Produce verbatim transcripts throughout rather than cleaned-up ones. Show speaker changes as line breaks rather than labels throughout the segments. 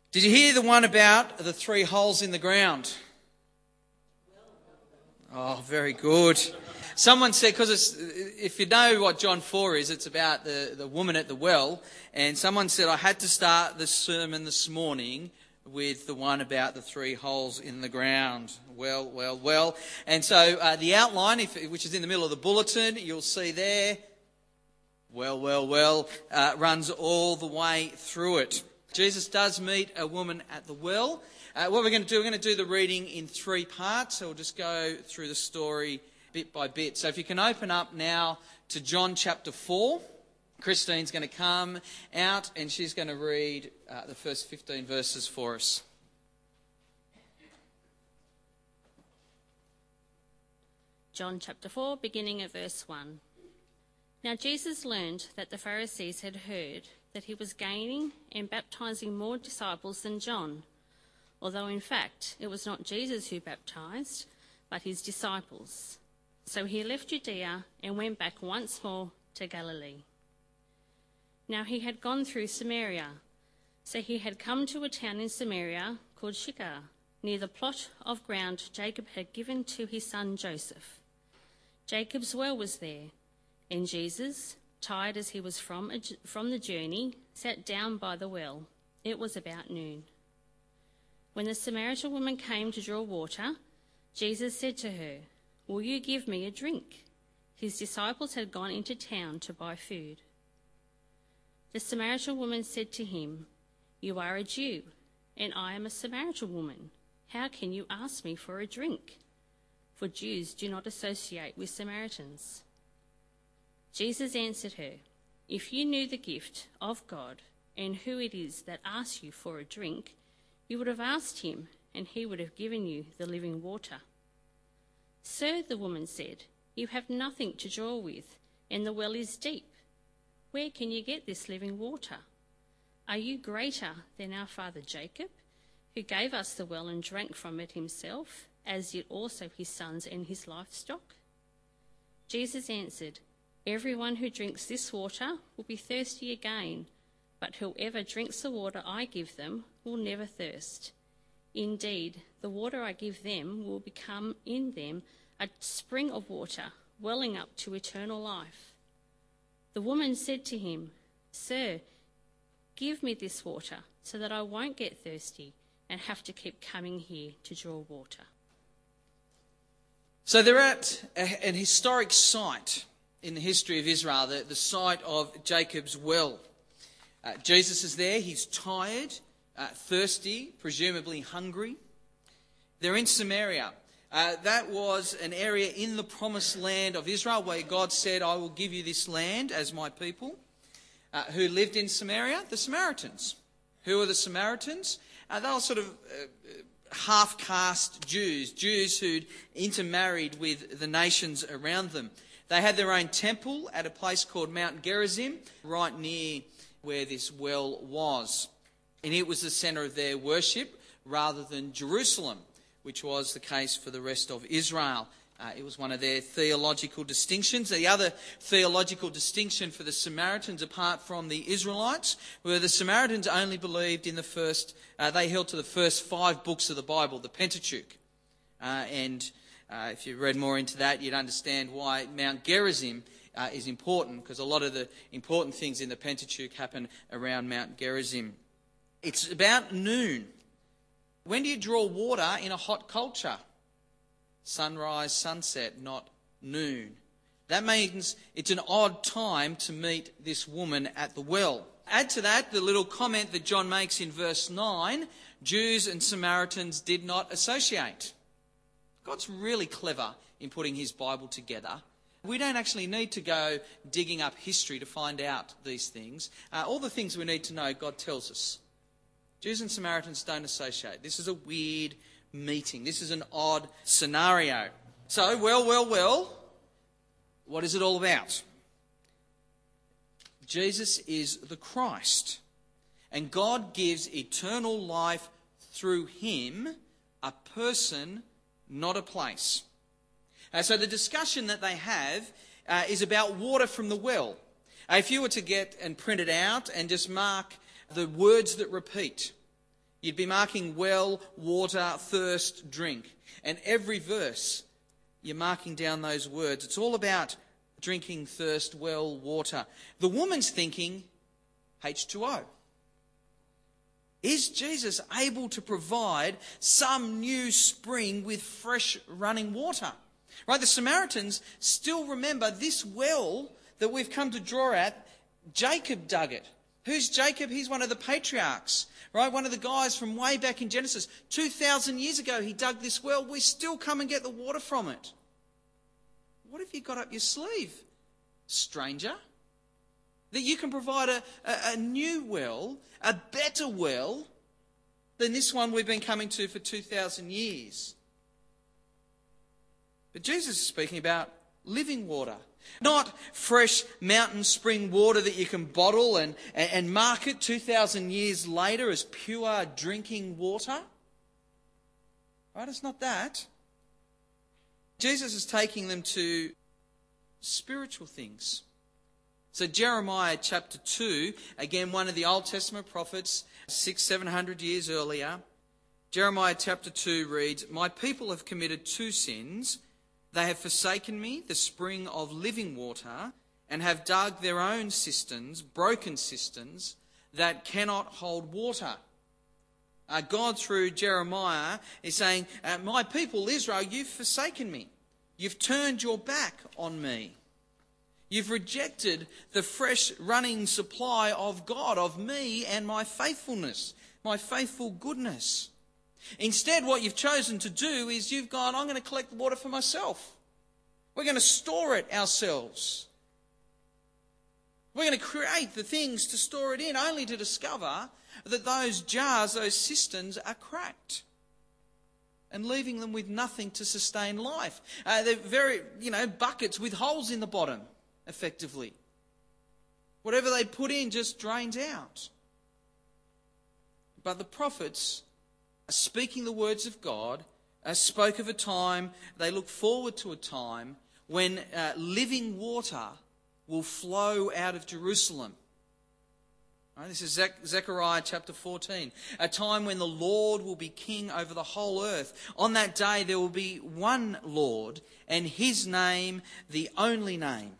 Did you hear the one about the three holes in the ground? Oh, very good. Someone said, because if you know what John four is, it's about the, the woman at the well. And someone said, I had to start the sermon this morning with the one about the three holes in the ground. Well, well, well. And so uh, the outline, if, which is in the middle of the bulletin, you'll see there, well, well, well, uh, runs all the way through it. Jesus does meet a woman at the well. Uh, what we're going to do, we're going to do the reading in three parts. So we'll just go through the story bit by bit. So if you can open up now to John chapter four. Christine's going to come out and she's going to read uh, the first fifteen verses for us.
John chapter four, beginning at verse one. Now Jesus learned that the Pharisees had heard that he was gaining and baptizing more disciples than John, although in fact it was not Jesus who baptized, but his disciples. So he left Judea and went back once more to Galilee. Now he had gone through Samaria, so he had come to a town in Samaria called Sychar, near the plot of ground Jacob had given to his son Joseph. Jacob's well was there, and Jesus, tired as he was from, a, from the journey, sat down by the well. It was about noon. When the Samaritan woman came to draw water, Jesus said to her, "Will you give me a drink?" His disciples had gone into town to buy food. The Samaritan woman said to him, "You are a Jew, and I am a Samaritan woman. How can you ask me for a drink?" For Jews do not associate with Samaritans. Jesus answered her, "If you knew the gift of God and who it is that asks you for a drink, you would have asked him, and he would have given you the living water." "Sir," the woman said, "you have nothing to draw with, and the well is deep. Where can you get this living water? Are you greater than our father Jacob, who gave us the well and drank from it himself, as did also his sons and his livestock?" Jesus answered, "Everyone who drinks this water will be thirsty again, but whoever drinks the water I give them will never thirst. Indeed, the water I give them will become in them a spring of water, welling up to eternal life." The woman said to him, "Sir, give me this water so that I won't get thirsty and have to keep coming here to draw water."
So they're at a, an historic site in the history of Israel, the, the site of Jacob's well. Uh, Jesus is there. He's tired, uh, thirsty, presumably hungry. They're in Samaria. Uh, that was an area in the promised land of Israel where God said, "I will give you this land as my people." Uh, who lived in Samaria? The Samaritans. Who are the Samaritans? Uh, they were sort of uh, half-caste Jews, Jews who'd intermarried with the nations around them. They had their own temple at a place called Mount Gerizim, right near where this well was. And it was the centre of their worship rather than Jerusalem, which was the case for the rest of Israel. Uh, it was one of their theological distinctions. The other theological distinction for the Samaritans, apart from the Israelites, were the Samaritans only believed in the first, uh, they held to the first five books of the Bible, the Pentateuch. Uh, and uh, if you read more into that, you'd understand why Mount Gerizim uh, is important, because a lot of the important things in the Pentateuch happen around Mount Gerizim. It's about noon. When do you draw water in a hot culture? Sunrise, sunset, not noon. That means it's an odd time to meet this woman at the well. Add to that the little comment that John makes in verse nine, Jews and Samaritans did not associate. God's really clever in putting his Bible together. We don't actually need to go digging up history to find out these things. Uh, all the things we need to know, God tells us. Jews and Samaritans don't associate. This is a weird meeting. This is an odd scenario. So, well, well, well, what is it all about? Jesus is the Christ, and God gives eternal life through him, a person, not a place. Uh, so the discussion that they have uh, is about water from the well. Uh, if you were to get and print it out and just mark the words that repeat, You'd be marking well, water, thirst, drink. And every verse, you're marking down those words. It's all about drinking, thirst, well, water. The woman's thinking H two O. Is Jesus able to provide some new spring with fresh running water? Right, the Samaritans still remember this well that we've come to draw at. Jacob dug it. Who's Jacob? He's one of the patriarchs, right? One of the guys from way back in Genesis. two thousand years ago he dug this well. We still come and get the water from it. What have you got up your sleeve, stranger? That you can provide a, a, a new well, a better well than this one we've been coming to for two thousand years. But Jesus is speaking about living water, not fresh mountain spring water that you can bottle and, and, and market two thousand years later as pure drinking water. Right? It's not that. Jesus is taking them to spiritual things. So Jeremiah chapter two, again one of the Old Testament prophets, six, seven hundred years earlier. Jeremiah chapter two reads, "My people have committed two sins. They have forsaken me, the spring of living water, and have dug their own cisterns, broken cisterns, that cannot hold water." Uh, God, through Jeremiah, is saying, uh, my people Israel, you've forsaken me. You've turned your back on me. You've rejected the fresh running supply of God, of me and my faithfulness, my faithful goodness. Instead, what you've chosen to do is you've gone, I'm going to collect the water for myself. We're going to store it ourselves. We're going to create the things to store it in, only to discover that those jars, those cisterns are cracked and leaving them with nothing to sustain life. Uh, they're very, you know, buckets with holes in the bottom, effectively. Whatever they put in just drains out. But the prophets, speaking the words of God, uh, spoke of a time, they look forward to a time when uh, living water will flow out of Jerusalem. Right, this is Zech- Zechariah chapter fourteen. A time when the Lord will be king over the whole earth. On that day there will be one Lord, and his name the only name.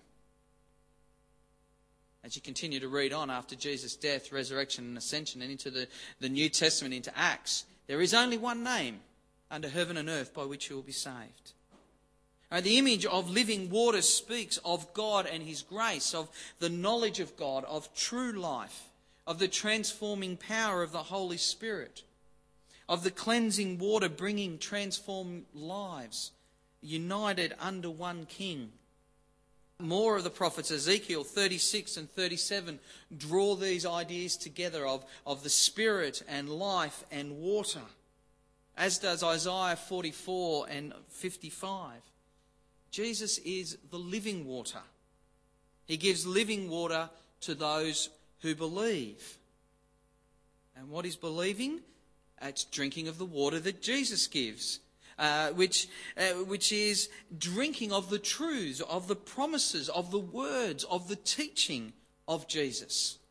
As you continue to read on after Jesus' death, resurrection and ascension and into the, the New Testament, into Acts, there is only one name under heaven and earth by which you will be saved. Right, the image of living water speaks of God and his grace, of the knowledge of God, of true life, of the transforming power of the Holy Spirit, of the cleansing water bringing transformed lives, united under one King. More of the prophets, Ezekiel thirty-six and thirty-seven, draw these ideas together of, of the Spirit and life and water, as does Isaiah forty-four and fifty-five. Jesus is the living water. He gives living water to those who believe. And what is believing? It's drinking of the water that Jesus gives. Uh, which uh, which is drinking of the truths, of the promises, of the words, of the teaching of Jesus.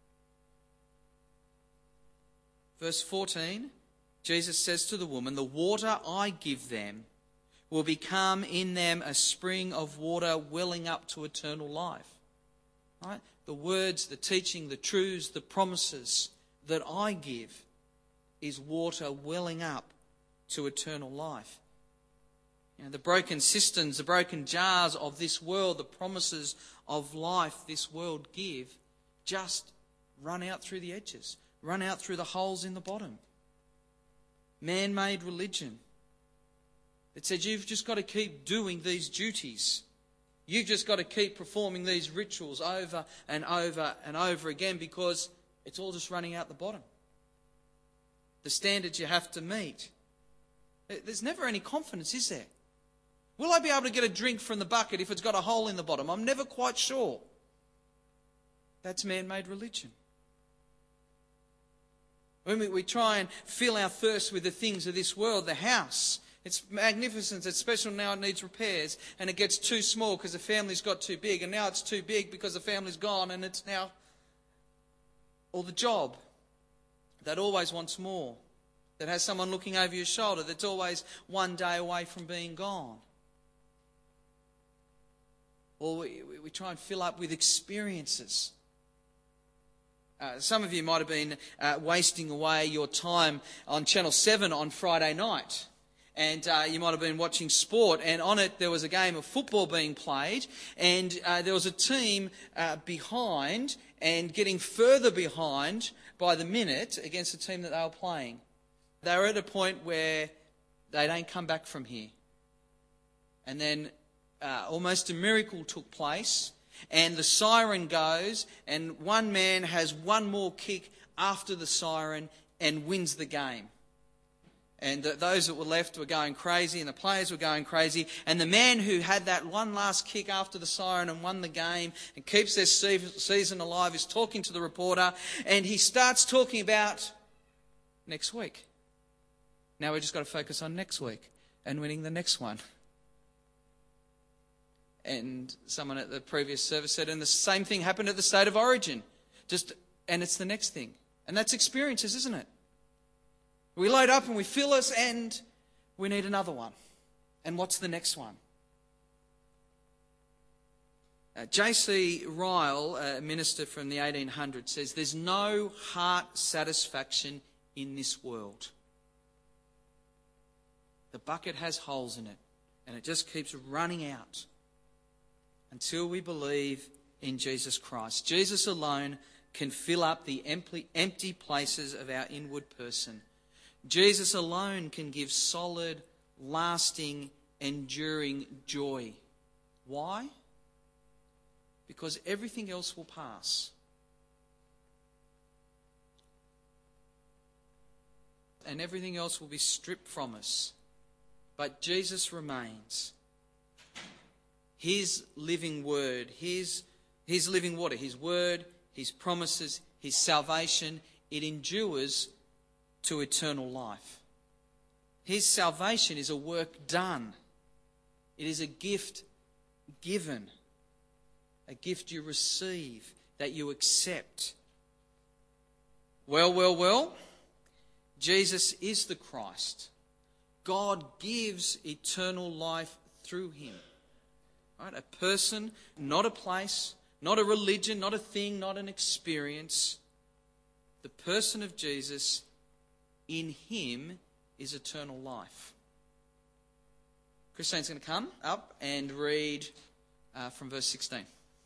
Verse fourteen, Jesus says to the woman, "The water I give them will become in them a spring of water welling up to eternal life." Right? The words, the teaching, the truths, the promises that I give is water welling up to eternal life. You know, the broken cisterns, the broken jars of this world, the promises of life this world give, just run out through the edges, run out through the holes in the bottom. Man-made religion. It says you've just got to keep doing these duties. You've just got to keep performing these rituals over and over and over again because it's all just running out the bottom. The standards you have to meet. There's never any confidence, is there? Will I be able to get a drink from the bucket if it's got a hole in the bottom? I'm never quite sure. That's man-made religion. When we, we try and fill our thirst with the things of this world, the house, it's magnificent, it's special, now it needs repairs, and it gets too small because the family's got too big, and now it's too big because the family's gone, and it's now... Or the job that always wants more. that has someone looking over your shoulder, that's always one day away from being gone. Or we, we try and fill up with experiences. Uh, some of you might have been uh, wasting away your time on Channel seven on Friday night. And uh, you might have been watching sport, and on it there was a game of football being played, and uh, there was a team uh, behind and getting further behind by the minute against the team that they were playing. They were at a point where they don't come back from here. And then uh, almost a miracle took place, and the siren goes, and one man has one more kick after the siren and wins the game. And those that were left were going crazy, and the players were going crazy. And the man who had that one last kick after the siren and won the game and keeps their season alive is talking to the reporter, and he starts talking about next week. Now we've just got to focus on next week and winning the next one. And someone at the previous service said, and the same thing happened at the State of Origin. Just, and it's the next thing. And that's experiences, isn't it? We load up and we fill us, and we need another one. And what's the next one? Uh, J C Ryle, a minister from the eighteen hundreds, says there's no heart satisfaction in this world. The bucket has holes in it, and it just keeps running out until we believe in Jesus Christ. Jesus alone can fill up the empty, empty places of our inward person. Jesus alone can give solid, lasting, enduring joy. Why? Because everything else will pass. And everything else will be stripped from us. But Jesus remains. His living word, His, his living water, His word, His promises, His salvation, it endures to eternal life. His salvation is a work done. It is a gift given. A gift you receive, that you accept. Well, well, well, Jesus is the Christ. God gives eternal life through Him. Right? A person, not a place, not a religion, not a thing, not an experience. The person of Jesus, in Him is eternal life. Christine's going to come up and read uh, from verse sixteen.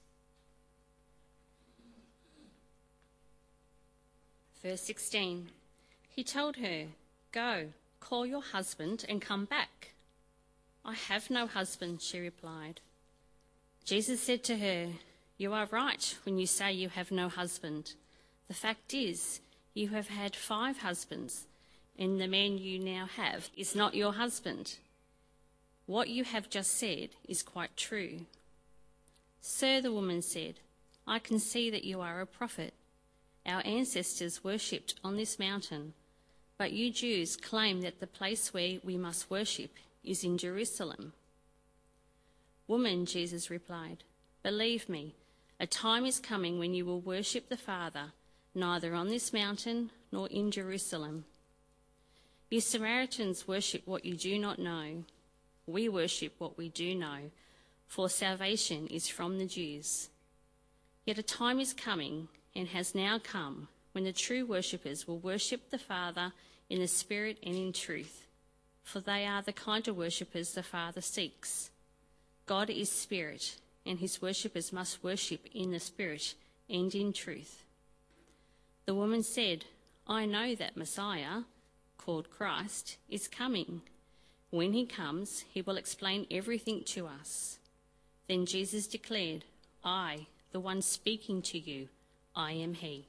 Verse sixteen. He told her, "Go, call your husband and come back." "I have no husband," she replied. Jesus said to her, "You are right when you say you have no husband. The fact is, you have had five husbands, and the man you now have is not your husband. What you have just said is quite true." "Sir," the woman said, "I can see that you are a prophet. Our ancestors worshipped on this mountain, but you Jews claim that the place where we must worship is in Jerusalem." "Woman," Jesus replied, "believe me, a time is coming when you will worship the Father, neither on this mountain nor in Jerusalem. You Samaritans worship what you do not know. We worship what we do know, for salvation is from the Jews. Yet a time is coming, and has now come, when the true worshippers will worship the Father in the Spirit and in truth, for they are the kind of worshippers the Father seeks. God is Spirit, and His worshippers must worship in the Spirit and in truth." The woman said, "I know that Messiah, called Christ, is coming. When He comes, He will explain everything to us." Then Jesus declared, "I, the one speaking to you, I am He."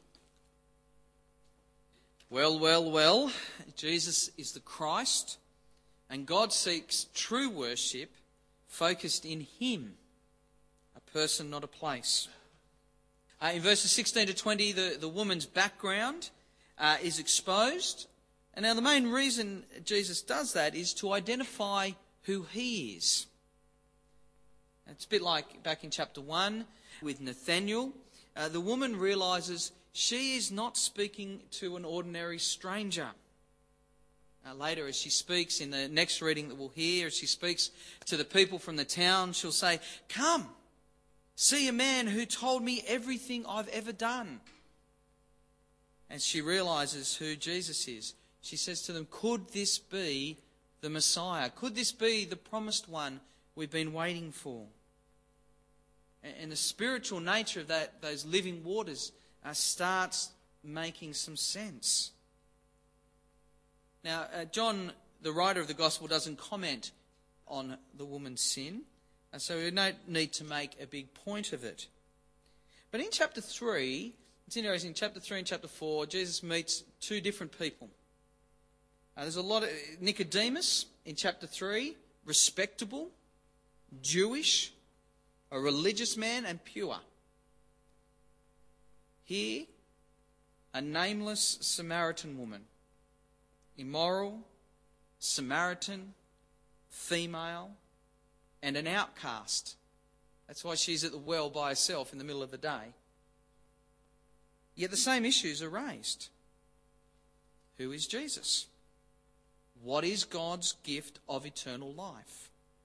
Well, well, well, Jesus is the Christ, and God seeks true worship focused in Him, a person, not a place. Uh, in verses sixteen to twenty, the, the woman's background uh, is exposed. And now the main reason Jesus does that is to identify who He is. It's a bit like back in chapter one with Nathanael. Uh, the woman realises she is not speaking to an ordinary stranger. Uh, later, as she speaks in the next reading that we'll hear, as she speaks to the people from the town, she'll say, "Come, see a man who told me everything I've ever done." And she realises who Jesus is. She says to them, "Could this be the Messiah? Could this be the promised one we've been waiting for?" And the spiritual nature of that, those living waters, uh, starts making some sense. Now, uh, John, the writer of the Gospel, doesn't comment on the woman's sin, and so we don't need to make a big point of it. But in chapter three, it's interesting, in chapter three and chapter four, Jesus meets two different people. Uh, there's a lot of Nicodemus in chapter three, respectable, Jewish, a religious man and pure. Here, a nameless Samaritan woman, immoral, Samaritan, female, and an outcast. That's why she's at the well by herself in the middle of the day. Yet the same issues are raised. Who is Jesus? What is God's gift of eternal life?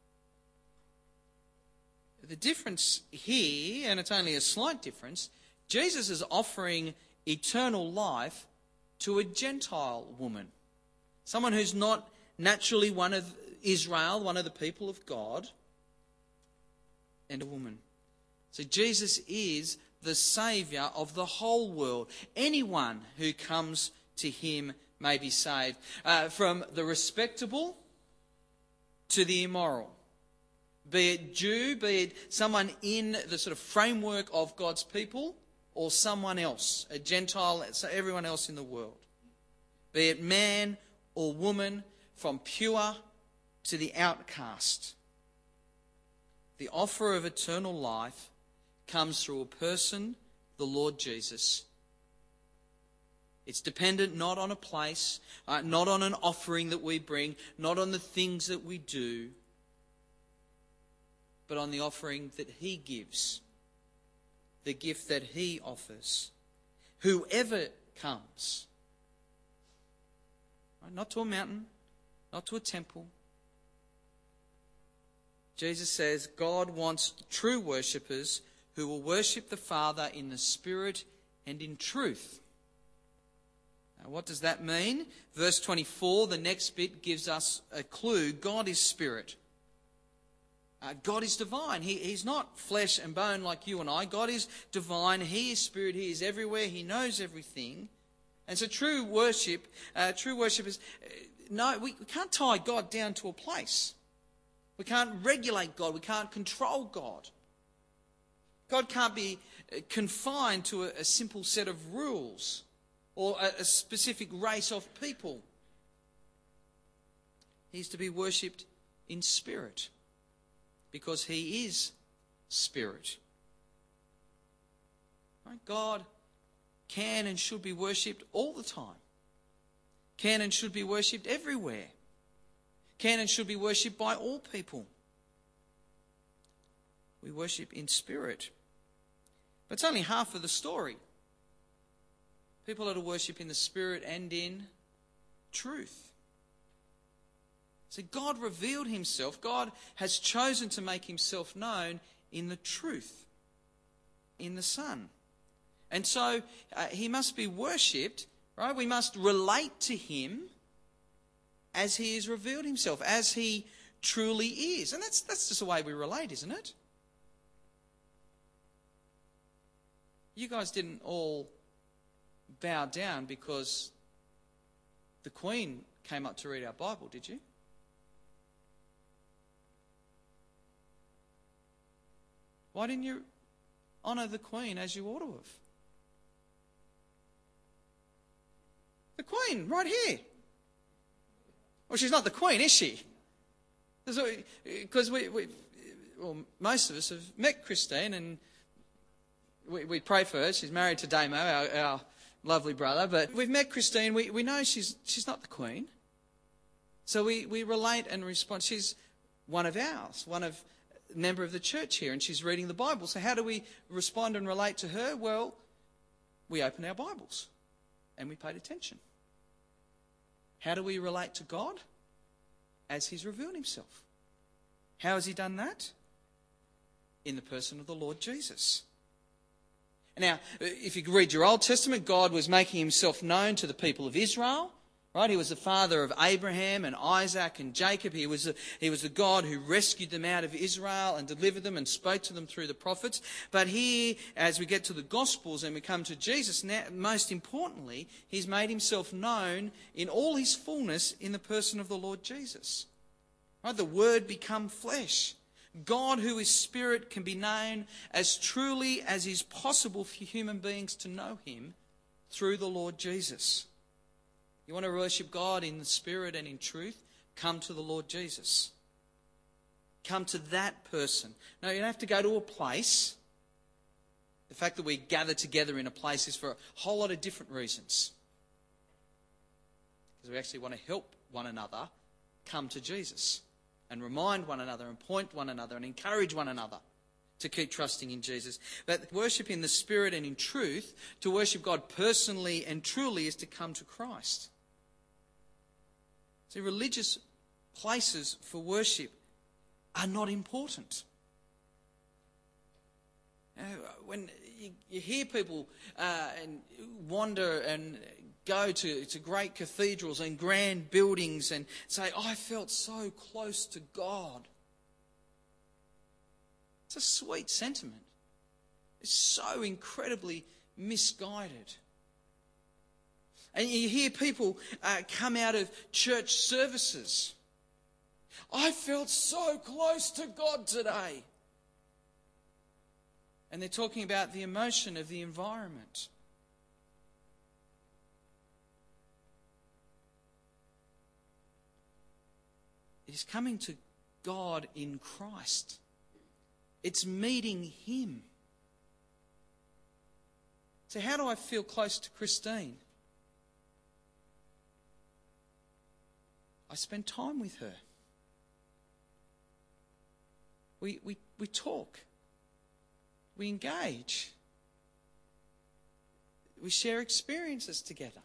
The difference here, and it's only a slight difference, Jesus is offering eternal life to a Gentile woman. Someone who's not naturally one of Israel, one of the people of God, and a woman. So Jesus is the Saviour of the whole world. Anyone who comes to him may be saved. Uh, from the respectable to the immoral. Be it Jew, be it someone in the sort of framework of God's people, or someone else, a Gentile, so everyone else in the world. Be it man or woman, from pure to the outcast. The offer of eternal life comes through a person, the Lord Jesus. It's dependent not on a place, uh, not on an offering that we bring, not on the things that we do, but on the offering that he gives, the gift that he offers. Whoever comes, right? Not to a mountain, not to a temple. Jesus says God wants true worshippers who will worship the Father in the Spirit and in truth. Now, what does that mean? Verse twenty-four, the next bit, gives us a clue. God is Spirit. Uh, God is divine. He, he's not flesh and bone like you and I. God is divine. He is Spirit. He is everywhere. He knows everything. And so true worship, uh, true worship is, uh, no, we, we can't tie God down to a place. We can't regulate God. We can't control God. God can't be confined to a, a simple set of rules or a, a specific race of people. He's to be worshipped in spirit, because he is Spirit. Right? God can and should be worshipped all the time. Can and should be worshipped everywhere. Can and should be worshipped by all people. We worship in spirit. But it's only half of the story. People are to worship in the Spirit and in truth. So God revealed himself. God has chosen to make himself known in the truth, in the Son. And so uh, he must be worshipped, right? We must relate to him as he has revealed himself, as he truly is. And that's, that's just the way we relate, isn't it? You guys didn't all bow down because the Queen came up to read our Bible, did you? Why didn't you honour the Queen as you ought to have? The Queen, right here. Well, she's not the Queen, is she? Because we, we, well, most of us have met Christine, and we, we pray for her. She's married to Damo, our, our lovely brother. But we've met Christine. We, we know she's she's not the Queen. So we, we relate and respond. She's one of ours, one of a member of the church here, and she's reading the Bible. So how do we respond and relate to her? Well, we opened our Bibles and we paid attention. How do we relate to God? As he's revealed himself. How has he done that? In the person of the Lord Jesus. Now, if you read your Old Testament, God was making himself known to the people of Israel. Right? He was the father of Abraham and Isaac and Jacob. He was, a, he was the God who rescued them out of Israel and delivered them and spoke to them through the prophets. But here, as we get to the Gospels and we come to Jesus, now, most importantly, he's made himself known in all his fullness in the person of the Lord Jesus. Right? The Word become flesh. God, who is Spirit, can be known as truly as is possible for human beings to know him through the Lord Jesus. You want to worship God in the Spirit and in truth? Come to the Lord Jesus. Come to that person. No, you don't have to go to a place. The fact that we gather together in a place is for a whole lot of different reasons. Because we actually want to help one another come to Jesus. And remind one another and point one another and encourage one another to keep trusting in Jesus. But worship in the Spirit and in truth, to worship God personally and truly, is to come to Christ. See, religious places for worship are not important. You know, when you, you hear people uh, and wander and go to, to great cathedrals and grand buildings and say, oh, I felt so close to God. It's a sweet sentiment. It's so incredibly misguided. And you hear people uh, come out of church services. I felt so close to God today. And they're talking about the emotion of the environment. It is coming to God in Christ. It's meeting him. So how do I feel close to Christine? I spend time with her. We, we, we talk. We engage. We share experiences together.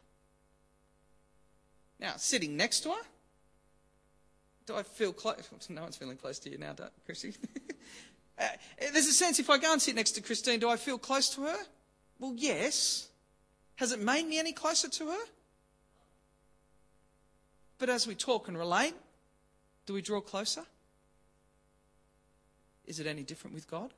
Now, sitting next to her, do I feel close? No one's feeling close to you now, Chrissy. uh, there's a sense, if I go and sit next to Christine, do I feel close to her? Well, yes. Has it made me any closer to her? But as we talk and relate, do we draw closer? Is it any different with God?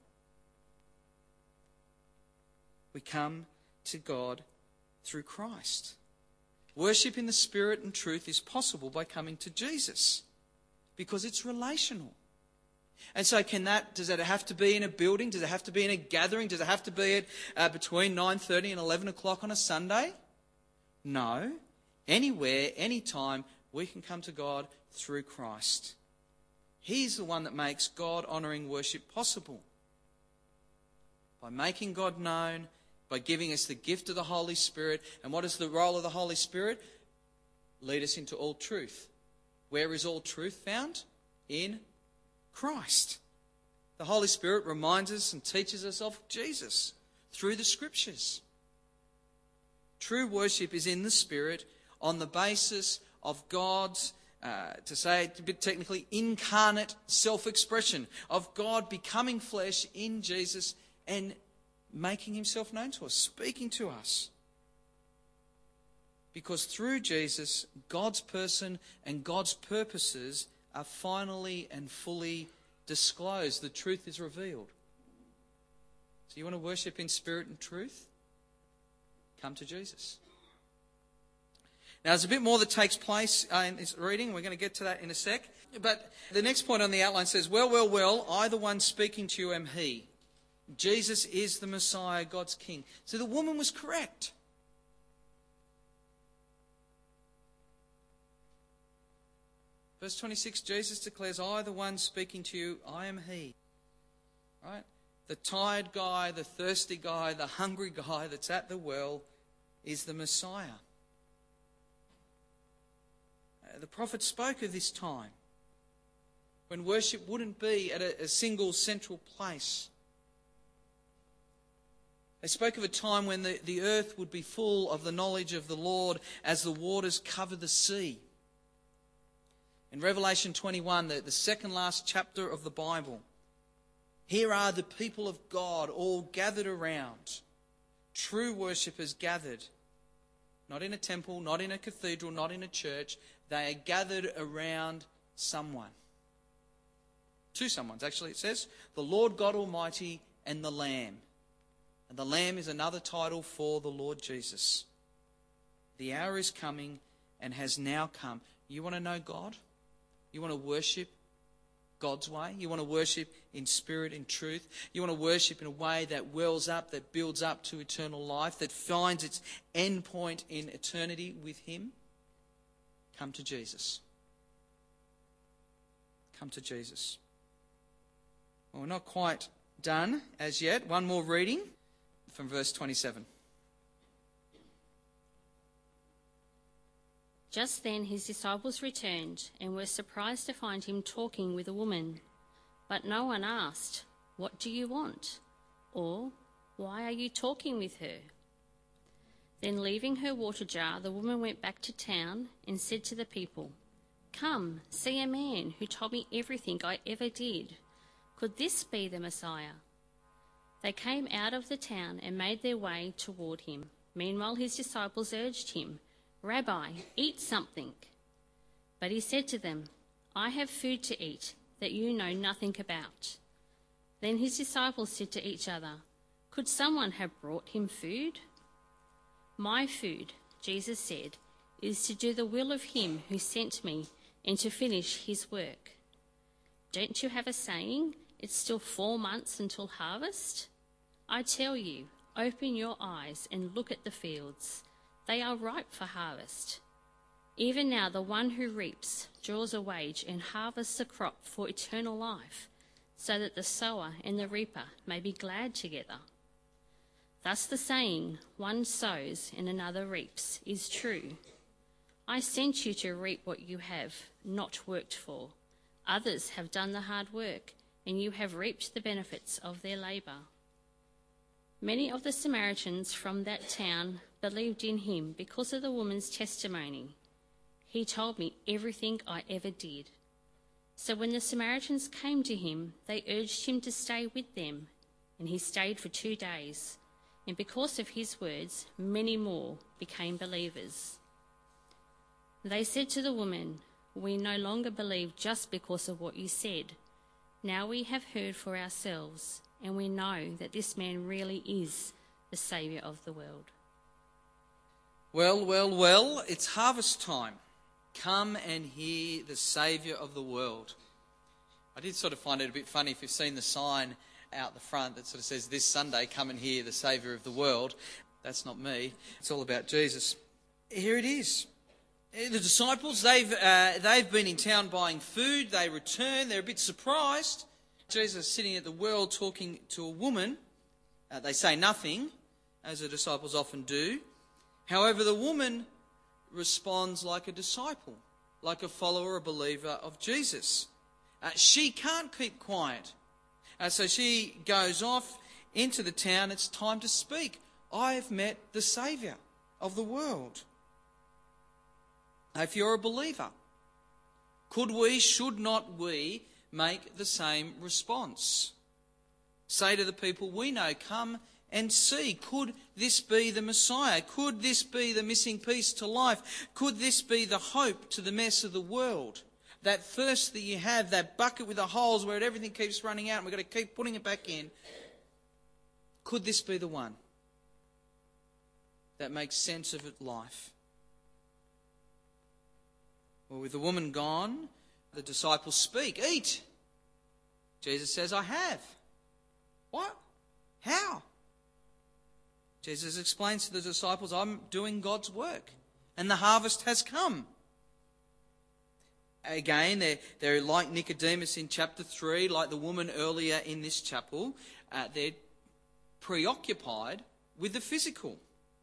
We come to God through Christ. Worship in the Spirit and truth is possible by coming to Jesus, because it's relational. And so can that, does that have to be in a building? Does it have to be in a gathering? Does it have to be at uh, between nine thirty and eleven o'clock on a Sunday? No. Anywhere, anytime, we can come to God through Christ. He's the one that makes God-honouring worship possible. By making God known, by giving us the gift of the Holy Spirit. And what is the role of the Holy Spirit? Lead us into all truth. Where is all truth found? In Christ. The Holy Spirit reminds us and teaches us of Jesus through the Scriptures. True worship is in the Spirit on the basis of God's, uh, to say it a bit technically, incarnate self-expression of God becoming flesh in Jesus and making himself known to us, speaking to us. Because through Jesus, God's person and God's purposes are finally and fully disclosed. The truth is revealed. So you want to worship in spirit and truth? Come to Jesus. Now, there's a bit more that takes place in this reading. We're going to get to that in a sec. But the next point on the outline says, well, well, well, I, the one speaking to you, am he. Jesus is the Messiah, God's King. So the woman was correct. Verse twenty-six, Jesus declares, I, the one speaking to you, I am he. Right? The tired guy, the thirsty guy, the hungry guy that's at the well is the Messiah. The prophet spoke of this time when worship wouldn't be at a, a single central place. They spoke of a time when the, the earth would be full of the knowledge of the Lord as the waters cover the sea. In Revelation twenty-one, the, the second last chapter of the Bible, here are the people of God all gathered around. True worshippers gathered. Not in a temple, not in a cathedral, not in a church. They are gathered around someone. Two someones, actually, it says. The Lord God Almighty and the Lamb. And the Lamb is another title for the Lord Jesus. The hour is coming and has now come. You want to know God? You want to worship God's way? You want to worship in spirit and truth? You want to worship in a way that wells up, that builds up to eternal life, that finds its end point in eternity with Him? Come to Jesus. Come to Jesus. Well, we're not quite done as yet. One more reading from verse twenty-seven.
Just then his disciples returned and were surprised to find him talking with a woman. But no one asked, "What do you want?" or "Why are you talking with her?" Then leaving her water jar, the woman went back to town and said to the people, "Come, see a man who told me everything I ever did. Could this be the Messiah?" They came out of the town and made their way toward him. Meanwhile his disciples urged him, "Rabbi, eat something." But he said to them, "I have food to eat that you know nothing about." Then his disciples said to each other, "Could someone have brought him food?" "My food," Jesus said, "is to do the will of him who sent me and to finish his work. Don't you have a saying, 'It's still four months until harvest'? I tell you, open your eyes and look at the fields. They are ripe for harvest. Even now the one who reaps draws a wage and harvests a crop for eternal life, so that the sower and the reaper may be glad together. Thus the saying, 'One sows and another reaps,' is true. I sent you to reap what you have not worked for. Others have done the hard work, and you have reaped the benefits of their labour." Many of the Samaritans from that town believed in him because of the woman's testimony. "He told me everything I ever did." So when the Samaritans came to him, they urged him to stay with them, and he stayed for two days. And because of his words, many more became believers. They said to the woman, "We no longer believe just because of what you said. Now we have heard for ourselves, and we know that this man really is the Saviour of the world."
Well, well, well, it's harvest time. Come and hear the Saviour of the world. I did sort of find it a bit funny if you've seen the sign out the front that sort of says, "This Sunday, come and hear the Saviour of the world." That's not me. It's all about Jesus. Here it is. The disciples, they've, uh, they've been in town buying food. They return. They're a bit surprised. Jesus is sitting at the well talking to a woman. Uh, they say nothing, as the disciples often do. However, the woman responds like a disciple, like a follower, a believer of Jesus. Uh, she can't keep quiet. Uh, so she goes off into the town. It's time to speak. I have met the Saviour of the world. If you're a believer, could we, should not we, make the same response? Say to the people we know, "Come and see. Could this be the Messiah? Could this be the missing piece to life? Could this be the hope to the mess of the world? That thirst that you have, that bucket with the holes where everything keeps running out and we've got to keep putting it back in. Could this be the one that makes sense of life?" Well, with the woman gone, the disciples speak. "Eat." Jesus says, "I have." "What? How?" Jesus explains to the disciples, "I'm doing God's work, and the harvest has come." Again, they're, they're like Nicodemus in chapter three, like the woman earlier in this chapel. Uh, they're preoccupied with the physical,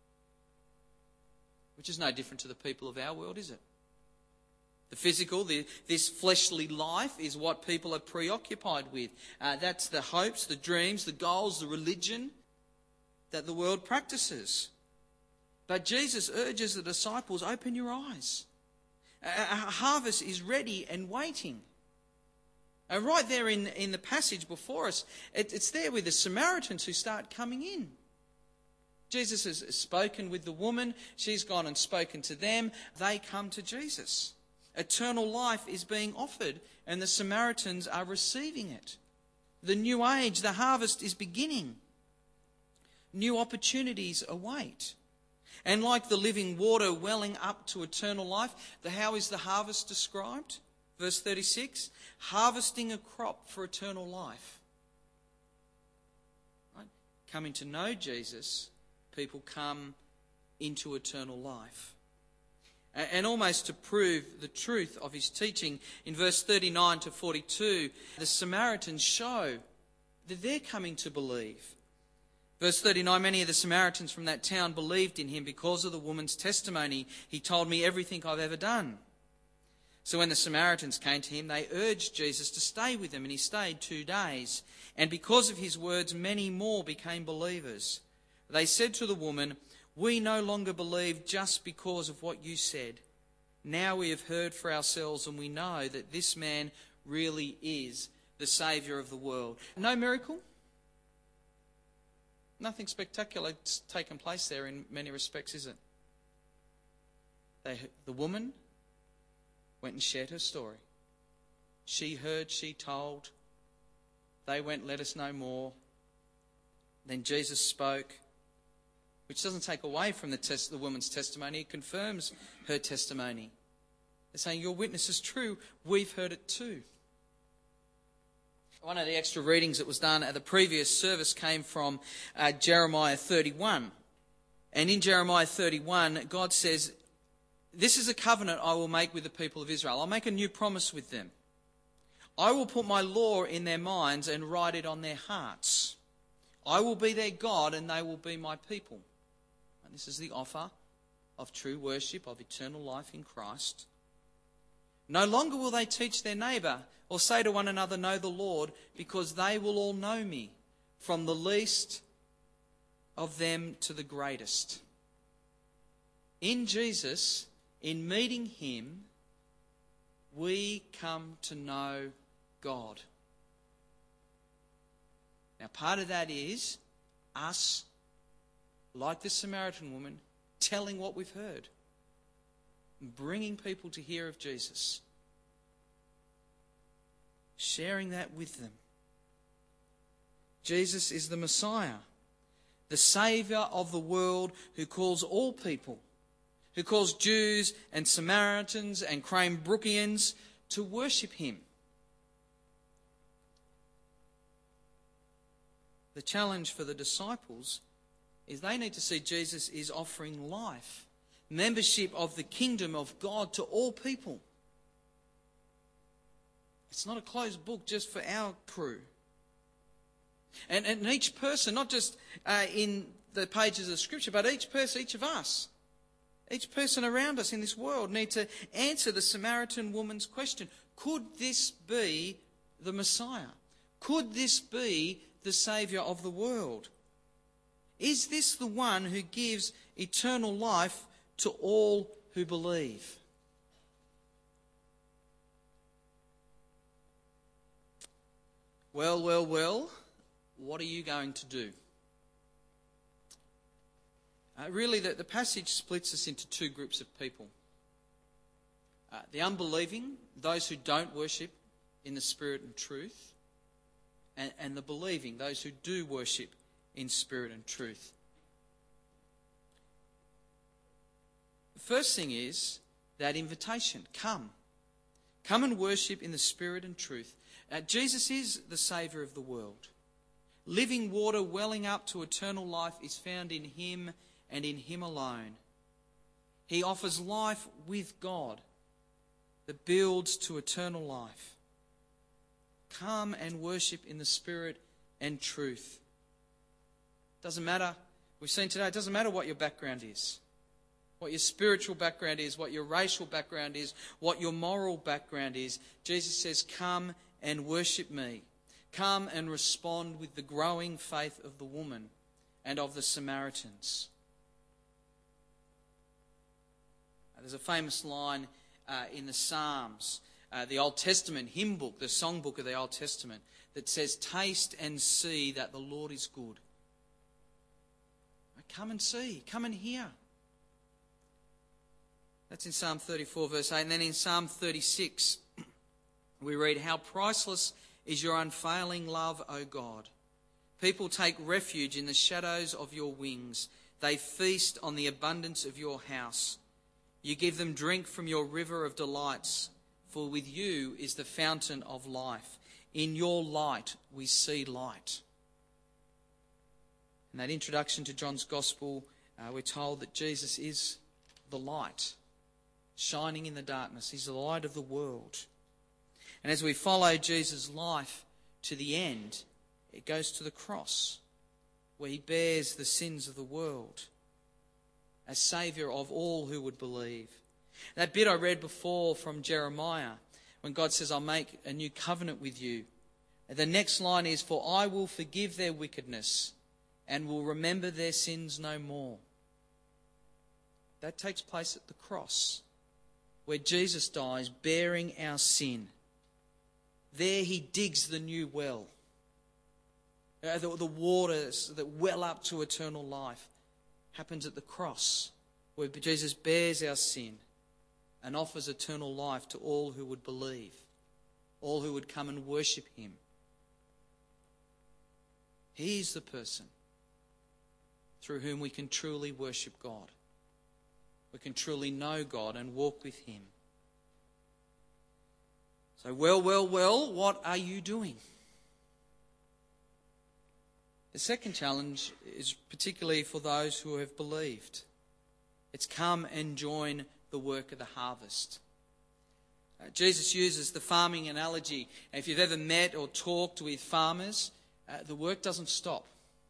which is no different to the people of our world, is it? The physical, the, this fleshly life is what people are preoccupied with. Uh, that's the hopes, the dreams, the goals, the religion that the world practices. But Jesus urges the disciples, open your eyes. A, a harvest is ready and waiting. And right there in, in the passage before us, it, it's there with the Samaritans who start coming in. Jesus has spoken with the woman. She's gone and spoken to them. They come to Jesus. Eternal life is being offered, and the Samaritans are receiving it. The new age, the harvest is beginning. New opportunities await. And like the living water welling up to eternal life, the, how is the harvest described? Verse thirty-six, harvesting a crop for eternal life. Right? Coming to know Jesus, people come into eternal life. And almost to prove the truth of his teaching, in verse thirty-nine to forty-two, the Samaritans show that they're coming to believe. Verse thirty-nine, many of the Samaritans from that town believed in him because of the woman's testimony. He told me everything I've ever done. So when the Samaritans came to him, they urged Jesus to stay with them, and he stayed two days. And because of his words, many more became believers. They said to the woman, "We no longer believe just because of what you said. Now we have heard for ourselves, and we know that this man really is the Saviour of the world." No miracle? Nothing spectacular has taken place there in many respects, is it? They, the woman went and shared her story. She heard, she told. They went, let us know more. Then Jesus spoke, which doesn't take away from the, test, the woman's testimony. It confirms her testimony. They're saying, your witness is true. We've heard it too. One of the extra readings that was done at the previous service came from uh, Jeremiah thirty-one. And in Jeremiah thirty-one, God says, "This is a covenant I will make with the people of Israel. I'll make a new promise with them. I will put my law in their minds and write it on their hearts. I will be their God and they will be my people." And this is the offer of true worship, of eternal life in Christ. "No longer will they teach their neighbour or say to one another, 'Know the Lord,' because they will all know me, from the least of them to the greatest." In Jesus, in meeting him, we come to know God. Now, part of that is us, like the Samaritan woman, telling what we've heard, bringing people to hear of Jesus, sharing that with them. Jesus is the Messiah, the Saviour of the world, who calls all people, who calls Jews and Samaritans and Cranebrookиans to worship him. The challenge for the disciples is they need to see Jesus is offering life, membership of the kingdom of God to all people. It's not a closed book just for our crew. And, and each person, not just uh, in the pages of Scripture, but each person, each of us, each person around us in this world need to answer the Samaritan woman's question. Could this be the Messiah? Could this be the Saviour of the world? Is this the one who gives eternal life to all who believe? Well, well, well, what are you going to do? Uh, really, the, the passage splits us into two groups of people. Uh, the unbelieving, those who don't worship in the spirit and truth, and, and the believing, those who do worship in spirit and truth. The first thing is that invitation. Come. Come and worship in the spirit and truth. Uh, Jesus is the Saviour of the world. Living water welling up to eternal life is found in him and in him alone. He offers life with God that builds to eternal life. Come and worship in the spirit and truth. Doesn't matter, we've seen today, it doesn't matter what your background is, what your spiritual background is, what your racial background is, what your moral background is. Jesus says, come and worship me. Come and respond with the growing faith of the woman and of the Samaritans. There's a famous line uh, in the Psalms, uh, the Old Testament hymn book, the song book of the Old Testament, that says, "Taste and see that the Lord is good." Come and see, come and hear. That's in Psalm thirty-four, verse eight. And then in Psalm thirty-six, we read, "How priceless is your unfailing love, O God. People take refuge in the shadows of your wings. They feast on the abundance of your house. You give them drink from your river of delights, for with you is the fountain of life. In your light we see light." In that introduction to John's Gospel, uh, we're told that Jesus is the light, shining in the darkness. He's the light of the world. And as we follow Jesus' life to the end, it goes to the cross, where he bears the sins of the world as saviour of all who would believe. That bit I read before from Jeremiah, when God says, "I'll make a new covenant with you." The next line is, "For I will forgive their wickedness and will remember their sins no more." That takes place at the cross, where Jesus dies bearing our sin. There he digs the new well. Uh, the, the waters that well up to eternal life happens at the cross, where Jesus bears our sin and offers eternal life to all who would believe, all who would come and worship him. He is the person through whom we can truly worship God. We can truly know God and walk with him. So, well, well, well, what are you doing? The second challenge is particularly for those who have believed. It's come and join the work of the harvest. Uh, Jesus uses the farming analogy. If you've ever met or talked with farmers, uh, the work doesn't stop.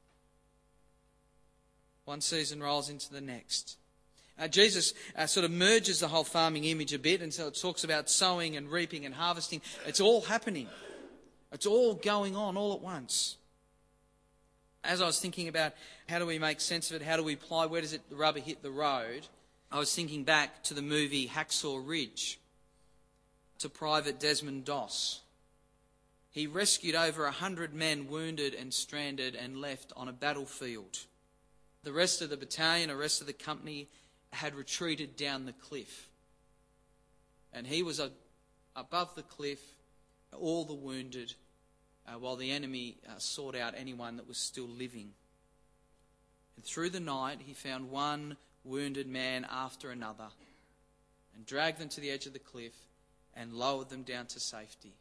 One season rolls into the next. Uh, Jesus uh, sort of merges the whole farming image a bit, and so it talks about sowing and reaping and harvesting. It's all happening. It's all going on all at once. As I was thinking about how do we make sense of it, how do we apply, where does it, the rubber hit the road, I was thinking back to the movie Hacksaw Ridge, to Private Desmond Doss. He rescued over a hundred men wounded and stranded and left on a battlefield. The rest of the battalion, the rest of the company had retreated down the cliff. And he was a, above the cliff, all the wounded, uh, while the enemy uh, sought out anyone that was still living. And through the night he found one wounded man after another and dragged them to the edge of the cliff and lowered them down to safety.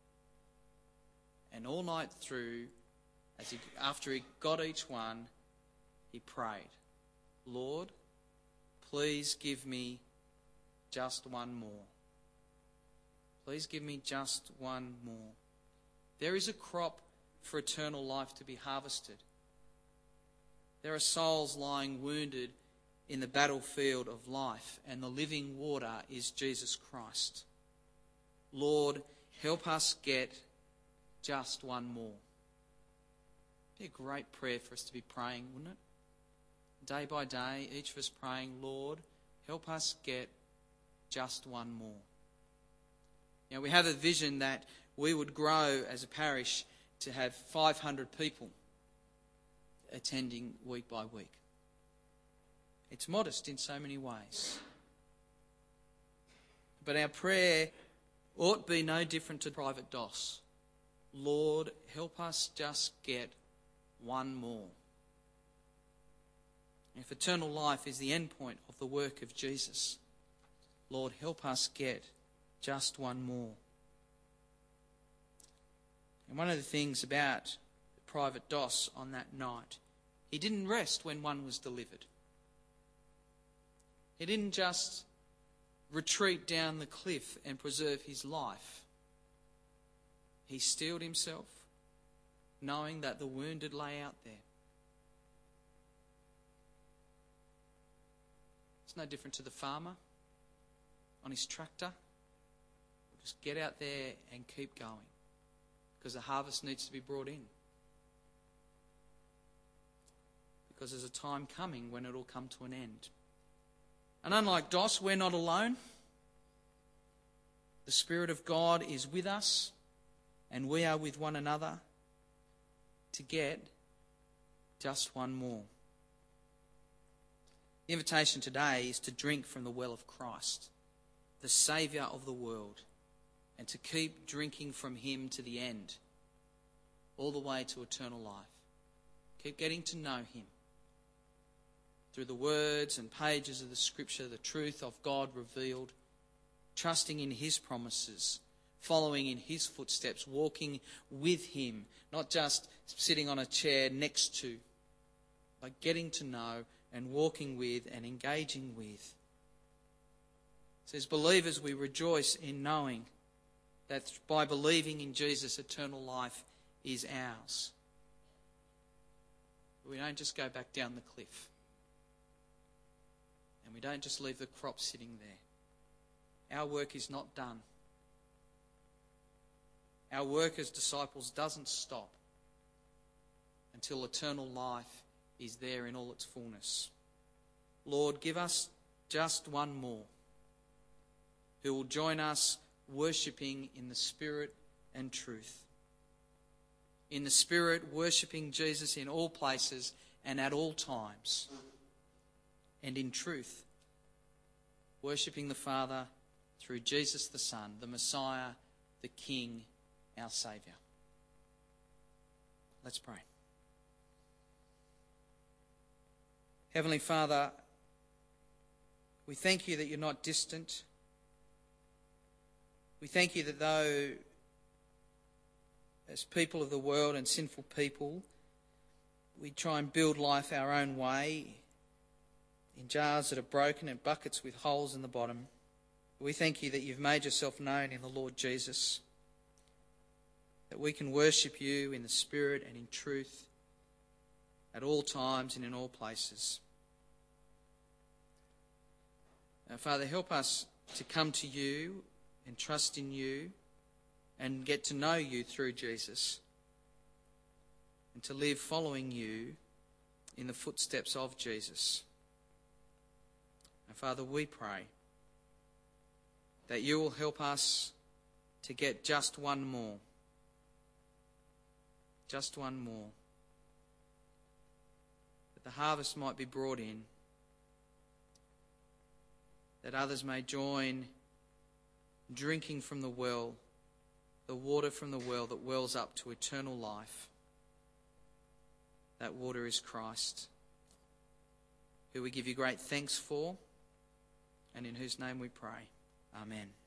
And all night through, as he, after he got each one, he prayed, "Lord, please give me just one more. Please give me just one more." There is a crop for eternal life to be harvested. There are souls lying wounded in the battlefield of life, and the living water is Jesus Christ. Lord, help us get just one more. It'd be a great prayer for us to be praying, wouldn't it? Day by day, each of us praying, "Lord, help us get just one more." Now, we have a vision that we would grow as a parish to have five hundred people attending week by week. It's modest in so many ways. But our prayer ought be no different to Private Doss. Lord, help us just get one more. If eternal life is the end point of the work of Jesus, Lord, help us get just one more. And one of the things about Private Doss on that night, he didn't rest when one was delivered. He didn't just retreat down the cliff and preserve his life. He steeled himself, knowing that the wounded lay out there. It's no different to the farmer on his tractor. Just get out there and keep going, because the harvest needs to be brought in. Because there's a time coming when it will come to an end. And unlike Doss, we're not alone. The Spirit of God is with us, and we are with one another to get just one more. The invitation today is to drink from the well of Christ, the Saviour of the world, and to keep drinking from him to the end, all the way to eternal life. Keep getting to know him through the words and pages of the Scripture, the truth of God revealed, trusting in his promises, following in his footsteps, walking with him, not just sitting on a chair next to, but getting to know and walking with and engaging with. So as believers, we rejoice in knowing that by believing in Jesus, eternal life is ours. We don't just go back down the cliff. And we don't just leave the crop sitting there. Our work is not done. Our work as disciples doesn't stop until eternal life is there in all its fullness. Lord, give us just one more who will join us worshipping in the Spirit and truth. In the Spirit, worshipping Jesus in all places and at all times. And in truth, worshipping the Father through Jesus the Son, the Messiah, the King, our Saviour. Let's pray. Heavenly Father, we thank you that you're not distant. We thank you that though, as people of the world and sinful people, we try and build life our own way, in jars that are broken and buckets with holes in the bottom, we thank you that you've made yourself known in the Lord Jesus, that we can worship you in the Spirit and in truth at all times and in all places. Now, Father, help us to come to you and trust in you and get to know you through Jesus, and to live following you in the footsteps of Jesus. And Father, we pray that you will help us to get just one more. Just one more. That the harvest might be brought in. That others may join drinking from the well, the water from the well that wells up to eternal life. That water is Christ, who we give you great thanks for, and in whose name we pray. Amen.